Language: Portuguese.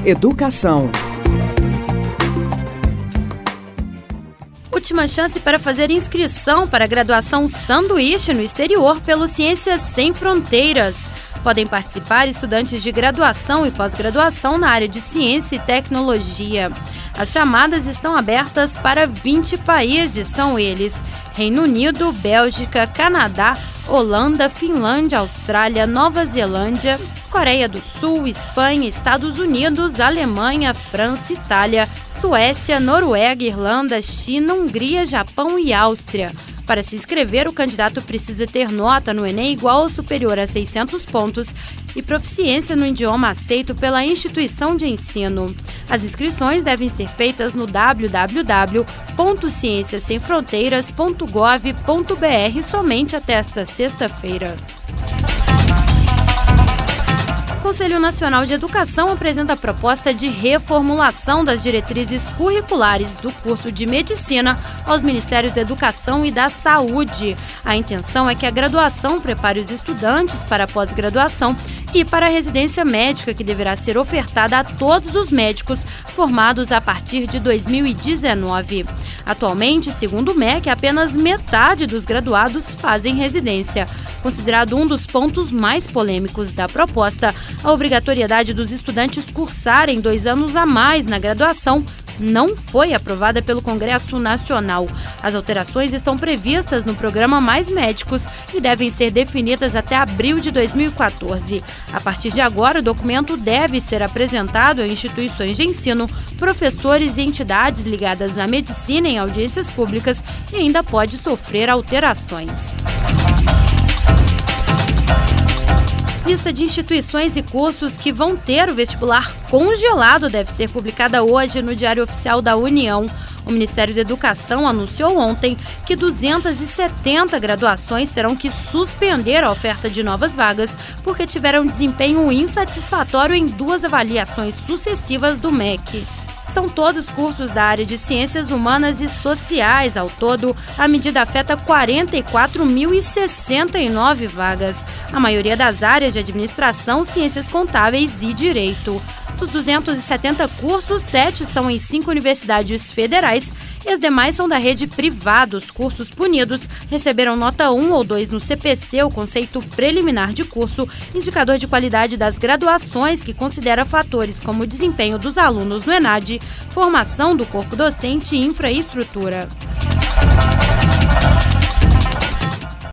Educação. Última chance para fazer inscrição para a graduação Sanduíche no exterior pelo Ciências Sem Fronteiras. Podem participar estudantes de graduação e pós-graduação na área de ciência e tecnologia. As chamadas estão abertas para 20 países, são eles: Reino Unido, Bélgica, Canadá, Holanda, Finlândia, Austrália, Nova Zelândia, Coreia do Sul, Espanha, Estados Unidos, Alemanha, França, Itália, Suécia, Noruega, Irlanda, China, Hungria, Japão e Áustria. Para se inscrever, o candidato precisa ter nota no Enem igual ou superior a 600 pontos e proficiência no idioma aceito pela instituição de ensino. As inscrições devem ser feitas no www.cienciasemfronteiras.gov.br somente até esta sexta-feira. O Conselho Nacional de Educação apresenta a proposta de reformulação das diretrizes curriculares do curso de Medicina aos Ministérios da Educação e da Saúde. A intenção é que a graduação prepare os estudantes para a pós-graduação e para a residência médica, que deverá ser ofertada a todos os médicos formados a partir de 2019. Atualmente, segundo o MEC, apenas metade dos graduados fazem residência. Considerado um dos pontos mais polêmicos da proposta, a obrigatoriedade dos estudantes cursarem 2 anos a mais na graduação não foi aprovada pelo Congresso Nacional. As alterações estão previstas no programa Mais Médicos e devem ser definidas até abril de 2014. A partir de agora, o documento deve ser apresentado a instituições de ensino, professores e entidades ligadas à medicina em audiências públicas e ainda pode sofrer alterações. Lista de instituições e cursos que vão ter o vestibular congelado deve ser publicada hoje no Diário Oficial da União. O Ministério da Educação anunciou ontem que 270 graduações terão que suspender a oferta de novas vagas porque tiveram desempenho insatisfatório em 2 avaliações sucessivas do MEC. São todos cursos da área de ciências humanas e sociais. Ao todo, a medida afeta 44.069 vagas. A maioria das áreas de administração, ciências contábeis e direito. Dos 270 cursos, 7 são em 5 universidades federais e as demais são da rede privada. Os cursos punidos receberam nota 1 ou 2 no CPC, o conceito preliminar de curso, indicador de qualidade das graduações que considera fatores como o desempenho dos alunos no ENAD, formação do corpo docente e infraestrutura.